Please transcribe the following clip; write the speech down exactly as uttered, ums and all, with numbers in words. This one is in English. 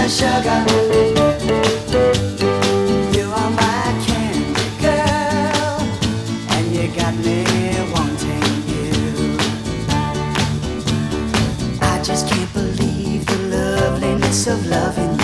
sugar. You are my candy girl, and you got me wanting you. I just can't believe the loveliness of loving you.